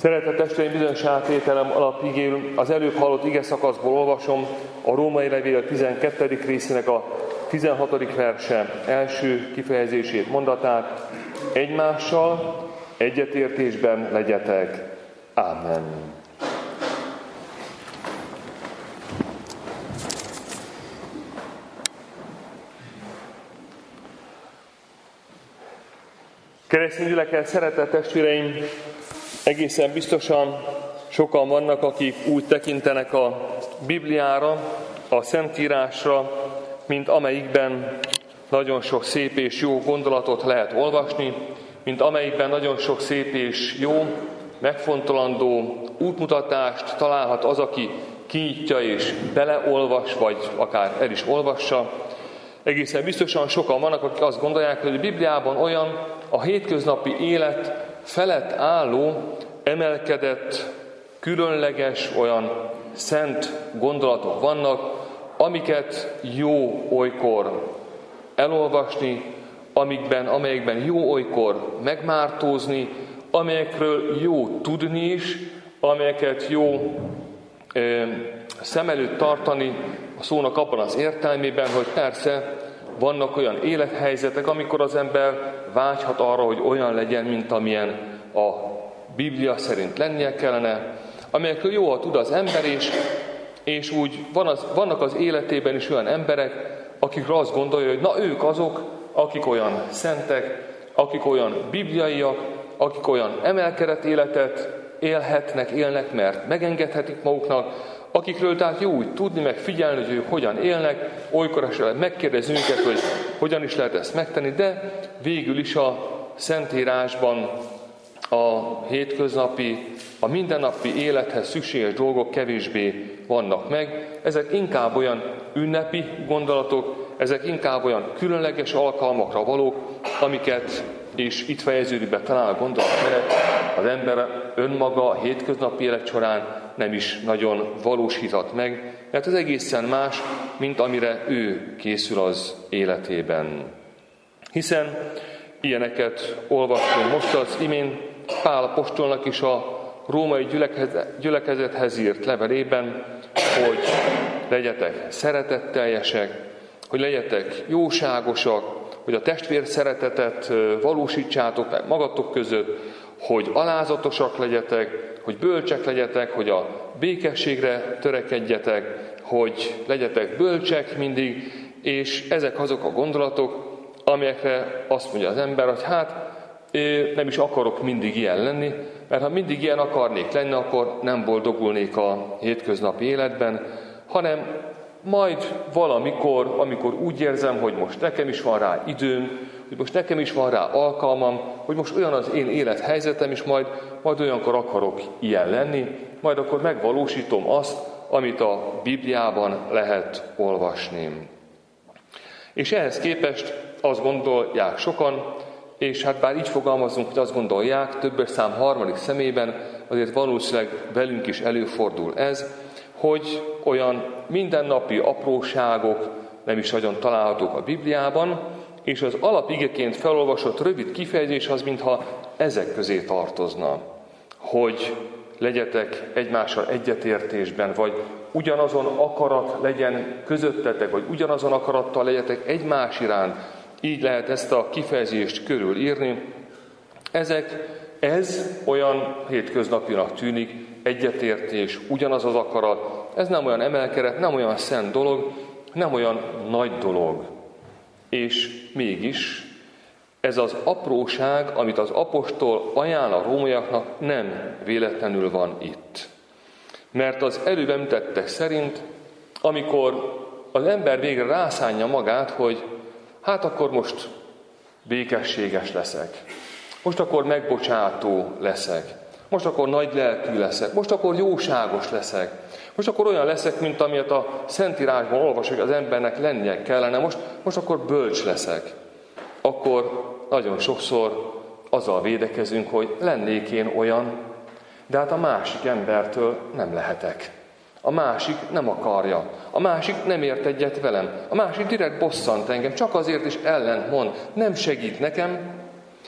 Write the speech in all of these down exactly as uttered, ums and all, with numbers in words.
Szeretett testvéreim, bizonyos átételem alapigéül az előbb hallott ige szakaszból olvasom a Római Levél tizenkettedik részének a tizenhatodik verse első kifejezését, mondatát: egymással egyetértésben legyetek. Ámen. Keresztény gyülekezet, szeretett testvéreim, egészen biztosan sokan vannak, akik úgy tekintenek a Bibliára, a Szentírásra, mint amelyikben nagyon sok szép és jó gondolatot lehet olvasni, mint amelyikben nagyon sok szép és jó, megfontolandó útmutatást találhat az, aki kinyitja és beleolvas, vagy akár el is olvassa. Egészen biztosan sokan vannak, akik azt gondolják, hogy a Bibliában olyan a hétköznapi élet felett álló, emelkedett, különleges, olyan szent gondolatok vannak, amiket jó olykor elolvasni, amikben, amelyekben jó olykor megmártózni, amelyekről jó tudni is, amelyeket jó ö, szem előtt tartani a szónak abban az értelmében, hogy persze vannak olyan élethelyzetek, amikor az ember vágyhat arra, hogy olyan legyen, mint amilyen a Biblia szerint lennie kellene, amelyekről jól tud az ember is, és úgy van az, vannak az életében is olyan emberek, akikről azt gondolja, hogy na ők azok, akik olyan szentek, akik olyan bibliaiak, akik olyan emelkedett életet élhetnek, élnek, mert megengedhetik maguknak, akikről tehát jó úgy tudni, meg figyelni, hogy ők hogyan élnek, olykor esetleg megkérdezni őket, hogy hogyan is lehet ezt megtenni, de végül is a Szentírásban a hétköznapi, a mindennapi élethez szükséges dolgok kevésbé vannak meg. Ezek inkább olyan ünnepi gondolatok, ezek inkább olyan különleges alkalmakra valók, amiket, és itt fejeződik be talán a gondolatmenet, az ember önmaga a hétköznapi élet során nem is nagyon valósíthat meg, mert ez egészen más, mint amire ő készül az életében. Hiszen ilyeneket olvastunk most az imént Pál apostolnak is a római gyülekezethez írt levelében, hogy legyetek szeretetteljesek, hogy legyetek jóságosak, hogy a testvér szeretetet valósítsátok meg magatok között, hogy alázatosak legyetek, hogy bölcsek legyetek, hogy a békességre törekedjetek, hogy legyetek bölcsek mindig, és ezek azok a gondolatok, amelyekre azt mondja az ember, hogy hát nem is akarok mindig ilyen lenni, mert ha mindig ilyen akarnék lenni, akkor nem boldogulnék a hétköznapi életben, hanem majd valamikor, amikor úgy érzem, hogy most nekem is van rá időm, hogy most nekem is van rá alkalmam, hogy most olyan az én élethelyzetem, és majd, majd olyankor akarok ilyen lenni, majd akkor megvalósítom azt, amit a Bibliában lehet olvasni. És ehhez képest azt gondolják sokan, és hát bár így fogalmazunk, hogy azt gondolják, többes szám harmadik szemében, azért valószínűleg velünk is előfordul ez, hogy olyan mindennapi apróságok nem is nagyon találhatók a Bibliában, és az alapigeként felolvasott rövid kifejezés az, mintha ezek közé tartozna, hogy legyetek egymással egyetértésben, vagy ugyanazon akarat legyen közöttetek, vagy ugyanazon akarattal legyetek egymás iránt, így lehet ezt a kifejezést körülírni. Ezek, ez olyan hétköznapinak tűnik, egyetértés, ugyanaz az akarat, ez nem olyan emelkedett, nem olyan szent dolog, nem olyan nagy dolog. És mégis ez az apróság, amit az apostol ajánl a rómaiaknak, nem véletlenül van itt. Mert az előbb említettek szerint, amikor az ember végre rászánja magát, hogy hát akkor most békességes leszek, most akkor megbocsátó leszek, most akkor nagy lelkű leszek, most akkor jóságos leszek, most akkor olyan leszek, mint amilyet a Szentírásban olvasok, hogy az embernek lennie kellene, most, most akkor bölcs leszek. Akkor nagyon sokszor azzal védekezünk, hogy lennék én olyan, de hát a másik embertől nem lehetek. A másik nem akarja, a másik nem ért egyet velem, a másik direkt bosszant engem, csak azért is ellent mond, nem segít nekem,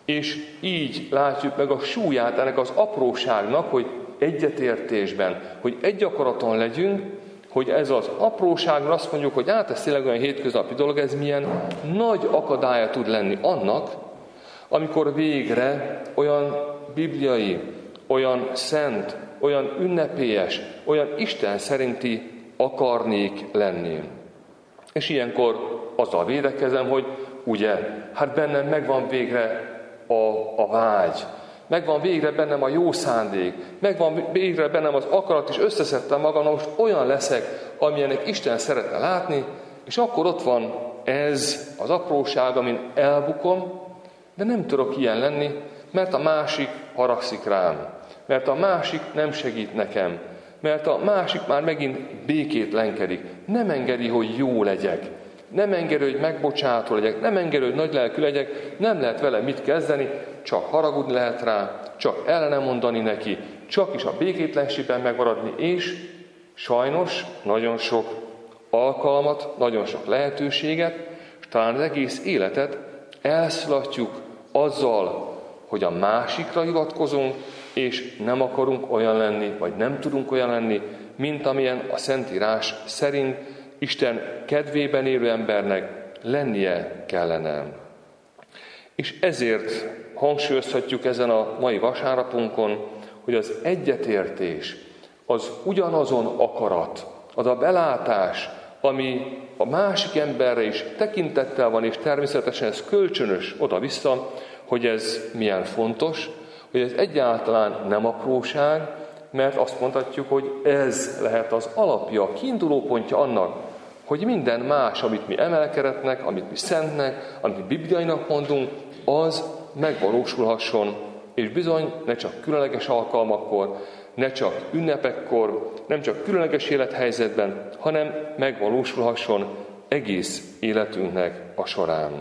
És így látjuk meg a súlyát ennek az apróságnak, hogy egyetértésben, hogy egy akaraton legyünk, hogy ez az apróságra azt mondjuk, hogy hát ez tényleg olyan hétköznapi dolog, ez milyen nagy akadálya tud lenni annak, amikor végre olyan bibliai, olyan szent, olyan ünnepélyes, olyan Isten szerinti akarnék lenni. És ilyenkor azzal védekezem, hogy ugye, hát bennem megvan végre a, a vágy, megvan végre bennem a jó szándék, megvan végre bennem az akarat, és összeszedtem magam, most olyan leszek, amilyenek Isten szeretne látni, és akkor ott van ez az apróság, amin elbukom, de nem tudok ilyen lenni, mert a másik haragszik rám, mert a másik nem segít nekem, mert a másik már megint békétlenkedik, nem engedi, hogy jó legyek, nem engedi, hogy megbocsátó legyek, nem engedi, hogy nagylelkű legyek, nem lehet vele mit kezdeni, csak haragudni lehet rá, csak ellene mondani neki, csak is a békétlenségben megmaradni, és sajnos nagyon sok alkalmat, nagyon sok lehetőséget, és talán az egész életet elszaladjuk azzal, hogy a másikra hivatkozunk, és nem akarunk olyan lenni, vagy nem tudunk olyan lenni, mint amilyen a Szentírás szerint Isten kedvében élő embernek lennie kellene. És ezért hangsúlyozhatjuk ezen a mai vasárnapunkon, hogy az egyetértés, az ugyanazon akarat, az a belátás, ami a másik emberre is tekintettel van, és természetesen ez kölcsönös oda-vissza, hogy ez milyen fontos, hogy ez egyáltalán nem apróság, mert azt mondhatjuk, hogy ez lehet az alapja, a kiinduló pontja annak, hogy minden más, amit mi emelkedetnek, amit mi szentnek, amit mi bibliainak mondunk, az megvalósulhasson, és bizony ne csak különleges alkalmakkor, ne csak ünnepekkor, nem csak különleges élethelyzetben, hanem megvalósulhasson egész életünknek a során.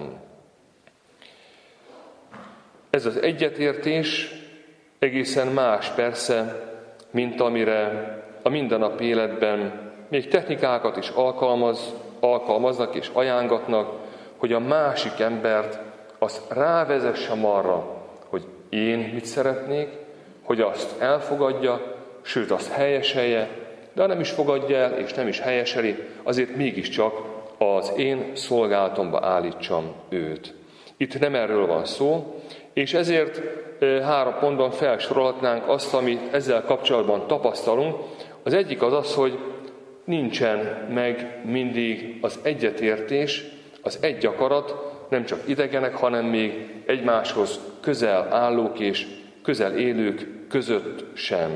Ez az egyetértés egészen más persze, mint amire a mindennapi életben még technikákat is alkalmaz, alkalmaznak és ajánlatnak, hogy a másik embert azt rávezessem arra, hogy én mit szeretnék, hogy azt elfogadja, sőt azt helyeselje, de ha nem is fogadja el és nem is helyeseli, azért mégiscsak az én szolgálatomba állítsam őt. Itt nem erről van szó, és ezért három pontban felsorolhatnánk azt, amit ezzel kapcsolatban tapasztalunk. Az egyik az az, hogy nincsen meg mindig az egyetértés, az egy akarat, nem csak idegenek, hanem még egymáshoz közel állók és közel élők között sem.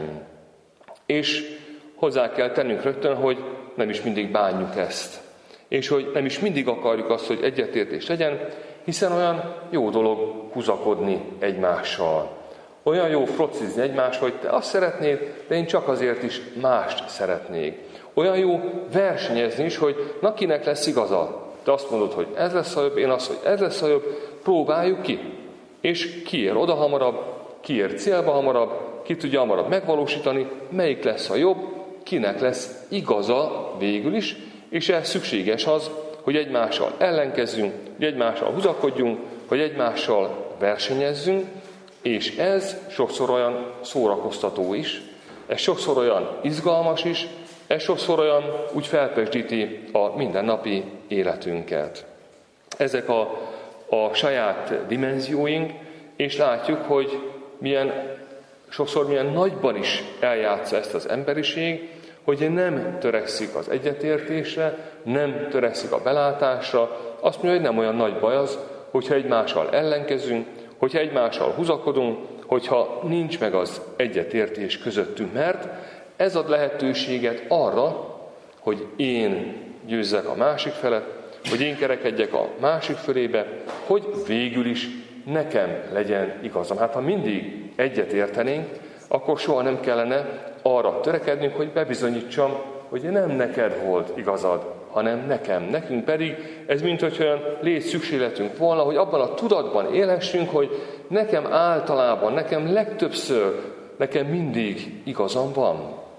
És hozzá kell tennünk rögtön, hogy nem is mindig bánjuk ezt. És hogy nem is mindig akarjuk azt, hogy egyetértés legyen, hiszen olyan jó dolog húzakodni egymással. Olyan jó frocizni egymással, hogy te azt szeretnéd, de én csak azért is mást szeretnék. Olyan jó versenyezni is, hogy na kinek lesz igaza. Te azt mondod, hogy ez lesz a jobb, én azt, hogy ez lesz a jobb, próbáljuk ki. És ki ér oda hamarabb, ki ér célba hamarabb, ki tudja hamarabb megvalósítani, melyik lesz a jobb, kinek lesz igaza végül is, és ez szükséges az, hogy egymással ellenkezzünk, hogy egymással húzakodjunk, hogy egymással versenyezzünk, és ez sokszor olyan szórakoztató is, ez sokszor olyan izgalmas is, ez sokszor olyan úgy felpesdíti a mindennapi életünket. Ezek a, a saját dimenzióink, és látjuk, hogy milyen, sokszor milyen nagyban is eljátsza ezt az emberiség, hogy nem törekszik az egyetértésre, nem törekszik a belátásra, azt mondja, hogy nem olyan nagy baj az, hogyha egymással ellenkezünk, hogyha egymással húzakodunk, hogyha nincs meg az egyetértés közöttünk, mert ez ad lehetőséget arra, hogy én győzzek a másik felet, hogy én kerekedjek a másik fölébe, hogy végül is nekem legyen igazam. Hát ha mindig egyetértenénk, akkor soha nem kellene arra törekednünk, hogy bebizonyítsam, hogy nem neked volt igazad, hanem nekem. Nekünk pedig ez mint hogy olyan létszükségletünk volna, hogy abban a tudatban élhessünk, hogy nekem általában, nekem legtöbbször, nekem mindig igazam van.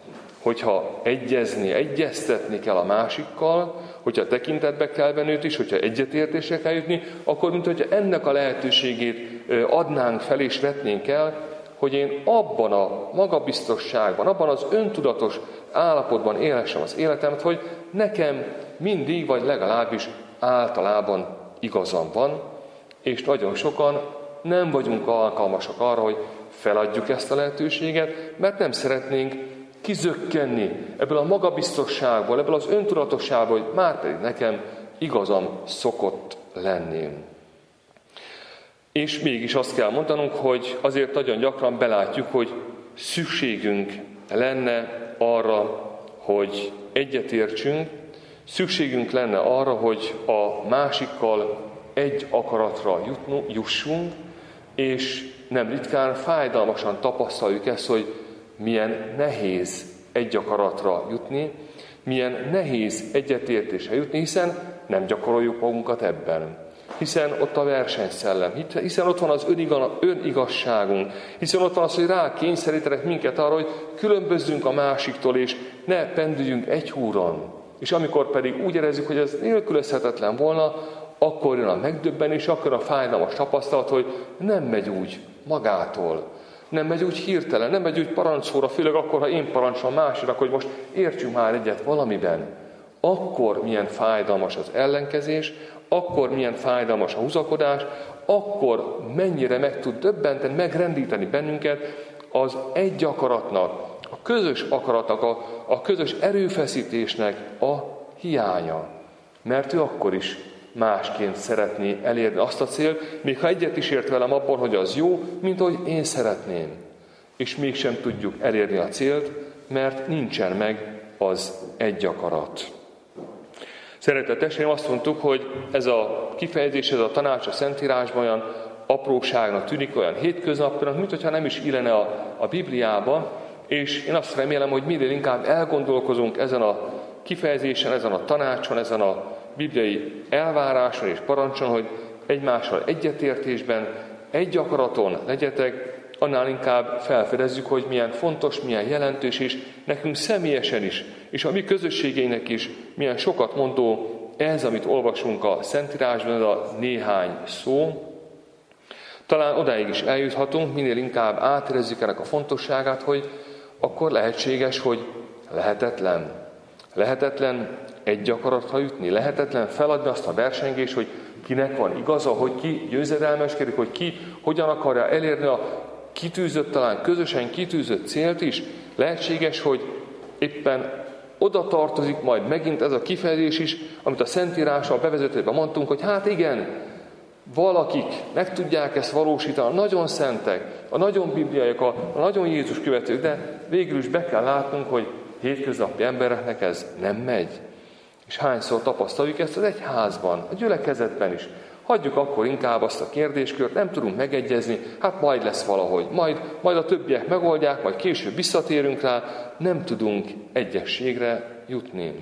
hogyha egyezni, egyeztetni kell a másikkal, hogyha tekintetbe kell venni őt is, hogyha egyetértésre kell jutni, akkor mint hogyha ennek a lehetőségét adnánk fel és vetnénk el, hogy én abban a magabiztosságban, abban az öntudatos állapotban élhessem az életemet, hogy nekem mindig, vagy legalábbis általában igazam van, és nagyon sokan nem vagyunk alkalmasak arra, hogy feladjuk ezt a lehetőséget, mert nem szeretnénk kizökkenni ebből a magabiztosságból, ebből az öntudatosságból, hogy már pedig nekem igazam szokott lenni. És mégis azt kell mondanunk, hogy azért nagyon gyakran belátjuk, hogy szükségünk lenne arra, hogy egyetértsünk, szükségünk lenne arra, hogy a másikkal egy akaratra jussunk, és nem ritkán fájdalmasan tapasztaljuk ezt, hogy milyen nehéz egy akaratra jutni, milyen nehéz egyetértésre jutni, hiszen nem gyakoroljuk magunkat ebben. Hiszen ott a versenyszellem, hiszen ott van az önigazságunk, hiszen ott van az, hogy rá kényszerítenek minket arra, hogy különbözzünk a másiktól, és ne pendüljünk egy húron. És amikor pedig úgy érezzük, hogy ez nélkülözhetetlen volna, akkor jön a megdöbbenés, akkor a fájdalmas tapasztalat, hogy nem megy úgy magától. Nem megy úgy hirtelen, nem megy úgy parancsolra, főleg akkor, ha én parancsolom másra, hogy most értsünk már egyet valamiben. Akkor milyen fájdalmas az ellenkezés, akkor milyen fájdalmas a húzakodás, akkor mennyire meg tud döbbenteni, megrendíteni bennünket az egy akaratnak, a közös akaratnak, a, a közös erőfeszítésnek a hiánya. Mert ő akkor is másként szeretné elérni azt a célt, még ha egyet is ért velem abban, hogy az jó, mint ahogy én szeretném. És mégsem tudjuk elérni a célt, mert nincsen meg az egy akarat. Szeretett testvéreim, azt mondtuk, hogy ez a kifejezés, ez a tanács a Szentírásban olyan apróságnak tűnik, olyan hétköznapnak, mint hogyha nem is illene a, a Bibliába, és én azt remélem, hogy minél inkább elgondolkozunk ezen a kifejezésen, ezen a tanácson, ezen a bibliai elváráson és parancson, hogy egymással egyetértésben, egy akaraton legyetek, annál inkább felfedezzük, hogy milyen fontos, milyen jelentős, és nekünk személyesen is, és a mi közösségeinek is milyen sokat mondó ez, amit olvasunk a Szentírásban, ez a néhány szó. Talán odáig is eljuthatunk, minél inkább átérezzük ennek a fontosságát, hogy akkor lehetséges, hogy lehetetlen. Lehetetlen egy akaratra jutni, lehetetlen feladni azt a versengést, hogy kinek van igaza, hogy ki győzedelmeskedik, hogy ki hogyan akarja elérni a kitűzött, talán közösen kitűzött célt is. Lehetséges, hogy éppen oda tartozik majd megint ez a kifejezés is, amit a Szentírással bevezetőben mondtunk, hogy hát igen, valakik meg tudják ezt valósítani, a nagyon szentek, a nagyon bibliaiak, a nagyon Jézus követők, de végül is be kell látnunk, hogy hétköznapi embereknek ez nem megy. És hányszor tapasztaljuk ezt az egyházban, a gyülekezetben is. Hagyjuk akkor inkább azt a kérdéskört, nem tudunk megegyezni, hát majd lesz valahogy, majd, majd a többiek megoldják, majd később visszatérünk rá, nem tudunk egyességre jutni.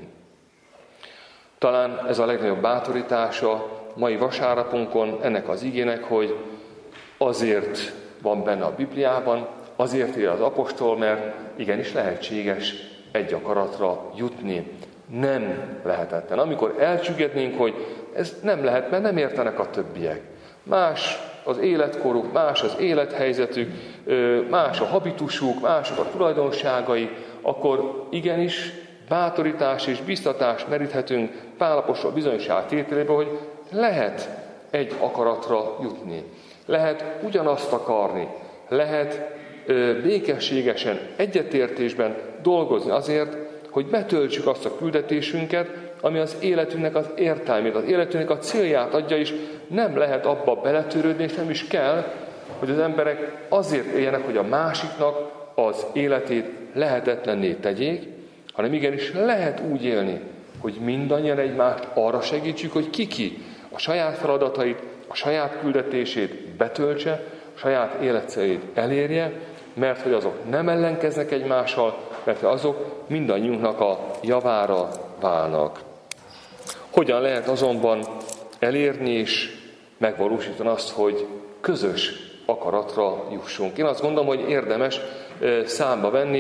Talán ez a legnagyobb bátorítása mai vasárnapunkon ennek az igének, hogy azért van benne a Bibliában, azért ír az apostol, mert igenis lehetséges egy akaratra jutni. Nem lehetetlen. Amikor elcsüggednénk, hogy ez nem lehet, mert nem értenek a többiek. Más az életkoruk, más az élethelyzetük, más a habitusuk, mások a tulajdonságai, akkor igenis bátorítás és biztatást meríthetünk Pál apostol bizonyságtételében, hogy lehet egy akaratra jutni. Lehet ugyanazt akarni, lehet békességesen, egyetértésben dolgozni azért, hogy betöltsük azt a küldetésünket, ami az életünknek az értelmét, az életünknek a célját adja, és nem lehet abba beletörődni, és nem is kell, hogy az emberek azért éljenek, hogy a másiknak az életét lehetetlenné tegyék, hanem igenis lehet úgy élni, hogy mindannyian egymást arra segítsük, hogy ki-ki a saját feladatait, a saját küldetését betöltse, a saját életcéljét elérje, mert hogy azok nem ellenkeznek egymással, mert azok mindannyiunknak a javára válnak. Hogyan lehet azonban elérni és megvalósítani azt, hogy közös akaratra jussunk? Én azt gondolom, hogy érdemes számba venni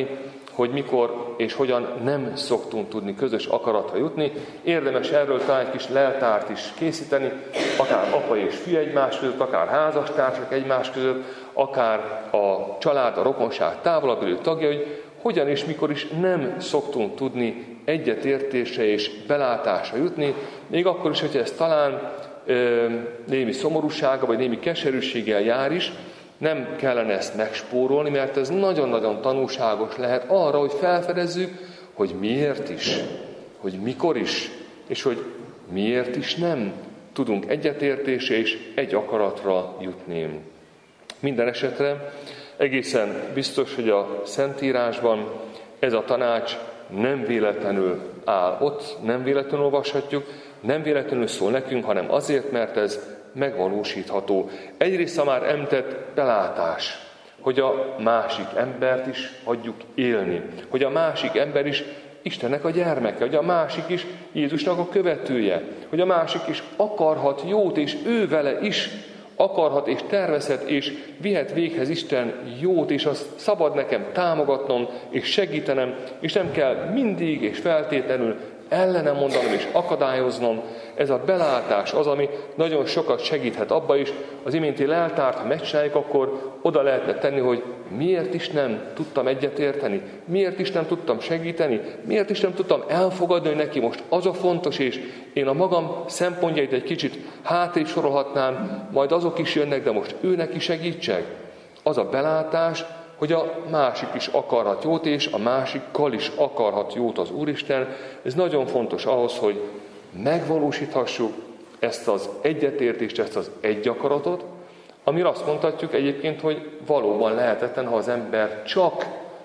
hogy mikor és hogyan nem szoktunk tudni közös akaratra jutni. Érdemes erről talán egy kis leltárt is készíteni, akár apa és fia egymás között, akár házastársak egymás között, akár a család, a rokonság távolabb élő tagja, hogy hogyan és mikor is nem szoktunk tudni egyetértésre és belátásra jutni, még akkor is, hogyha ez talán ö, némi szomorúsága vagy némi keserűséggel jár is, nem kellene ezt megspórolni, mert ez nagyon-nagyon tanulságos lehet arra, hogy felfedezzük, hogy miért is, hogy mikor is, és hogy miért is nem tudunk egyetértésre és egy akaratra jutni. Minden esetre egészen biztos, hogy a Szentírásban ez a tanács nem véletlenül áll ott, nem véletlenül olvashatjuk, nem véletlenül szól nekünk, hanem azért, mert ez megvalósítható. Egyrészt a már említett belátás, hogy a másik embert is hagyjuk élni, hogy a másik ember is Istennek a gyermeke, hogy a másik is Jézusnak a követője, hogy a másik is akarhat jót, és ő vele is akarhat és tervezhet, és vihet véghez Isten jót, és azt szabad nekem támogatnom, és segítenem, és nem kell mindig és feltétlenül ellenem mondanom és akadályoznom. Ez a belátás az, ami nagyon sokat segíthet abba is. Az iménti leltárt, ha megcsináljuk, akkor oda lehetne tenni, hogy miért is nem tudtam egyetérteni, miért is nem tudtam segíteni, miért is nem tudtam elfogadni, hogy neki most az a fontos, és én a magam szempontjait egy kicsit hátrébb sorolhatnám, majd azok is jönnek, de most ő neki segítsek. Az a belátás, hogy a másik is akarhat jót, és a másikkal is akarhat jót az Úristen. Ez nagyon fontos ahhoz, hogy megvalósíthassuk ezt az egyetértést, ezt az egy akaratot, amire azt mondhatjuk egyébként, hogy valóban lehetetlen, ha az ember csak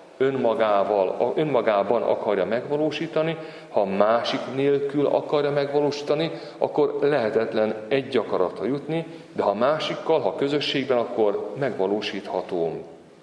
önmagával, önmagában akarja megvalósítani, ha másik nélkül akarja megvalósítani, akkor lehetetlen egy akaratra jutni, de ha másikkal, ha közösségben, akkor megvalósítható.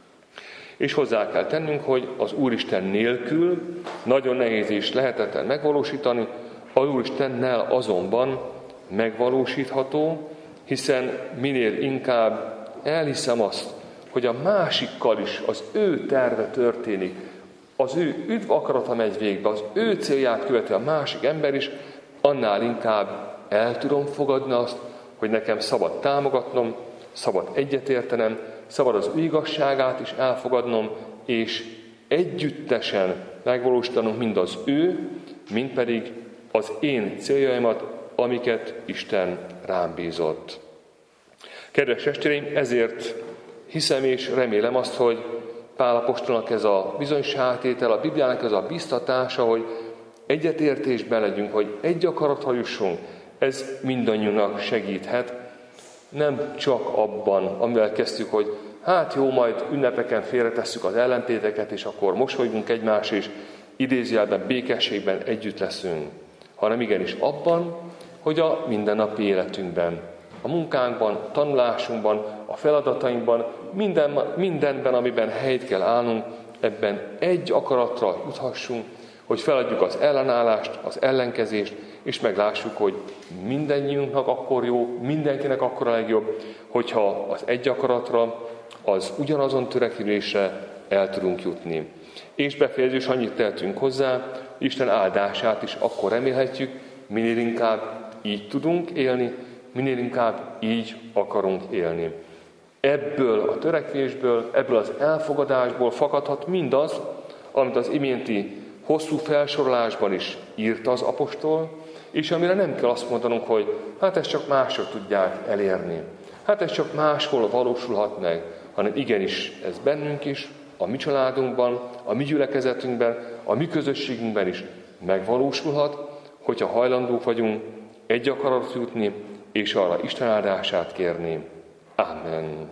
És hozzá kell tennünk, hogy az Úristen nélkül nagyon nehéz és lehetetlen megvalósítani, az Úristennel azonban megvalósítható, hiszen minél inkább elhiszem azt, hogy a másikkal is az ő terve történik, az ő üdv akarata megy végbe, az ő célját követi a másik ember is, annál inkább el tudom fogadni azt, hogy nekem szabad támogatnom, szabad egyetértenem, szabad az ő igazságát is elfogadnom, és együttesen megvalósítanom mind az ő, mind pedig az én céljaimat, amiket Isten rám bízott. Kedves testvéreim, ezért hiszem és remélem azt, hogy Pál apostolnak ez a bizonyságtétel, a Bibliának ez a biztatása, hogy egyetértésben legyünk, hogy egy akaratra jussunk, ez mindannyiunknak segíthet. Nem csak abban, amivel kezdtük, hogy hát jó, majd ünnepeken félretesszük az ellentéteket, és akkor mosolygunk egymás, és idézőjelben, békességben együtt leszünk, hanem igenis abban, hogy a mindennapi életünkben, a munkánkban, a tanulásunkban, a feladatainkban, minden, mindenben, amiben helyt kell állnunk, ebben egy akaratra juthassunk, hogy feladjuk az ellenállást, az ellenkezést, és meglássuk, hogy mindennyiunknak akkor jó, mindenkinek akkor a legjobb, hogyha az egy akaratra, az ugyanazon törekvésre el tudunk jutni. És befejezés annyit tehetünk hozzá, Isten áldását is akkor remélhetjük, minél inkább így tudunk élni, minél inkább így akarunk élni. Ebből a törekvésből, ebből az elfogadásból fakadhat mindaz, amit az iménti hosszú felsorolásban is írt az apostol, és amire nem kell azt mondanunk, hogy hát ezt csak mások tudják elérni. Hát ez csak máshol valósulhat meg, hanem igenis ez bennünk is, a mi családunkban, a mi gyülekezetünkben, a mi közösségünkben is megvalósulhat, hogyha hajlandók vagyunk egy akaratra jutni, és arra Isten áldását kérni. Amen.